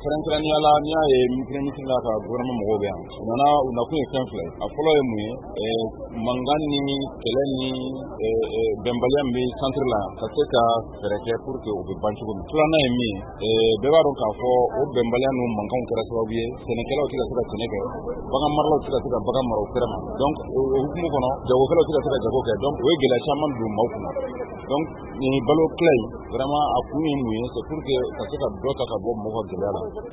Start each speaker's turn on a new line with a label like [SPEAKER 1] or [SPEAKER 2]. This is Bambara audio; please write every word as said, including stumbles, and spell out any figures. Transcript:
[SPEAKER 1] kɛrɛnkɛrɛnnenya la n'i y'a ye ministre la ka gouvernement mɔgɔw bɛ yan u nana u nakun ye fɛn fila ye a fɔlɔ ye mun ye mankan ni kɛlɛ ni bɛnbaliya min bɛ centre la ka se ka fɛɛrɛ kɛ pour que o bɛ ban cogo min filanan ye min ye bɛɛ b'a dɔn k'a fɔ o bɛnbaliya n'o mankanw kɛra sababu ye sɛnɛkɛlaw tɛ ka se ka sɛnɛ kɛ bagan maralaw tɛ ka se ka bagan mara u kɛrɛ ma donc o hukumu kɔnɔ jagokɛlaw tɛ ka se ka jago kɛ donc o ye gɛlɛya caman don maaw kunna donc nin balo tila in vraiment a kun ye mun ye c'est pour que ka se ka dɔ ta ka bɔ mɔgɔw ka gɛlɛya la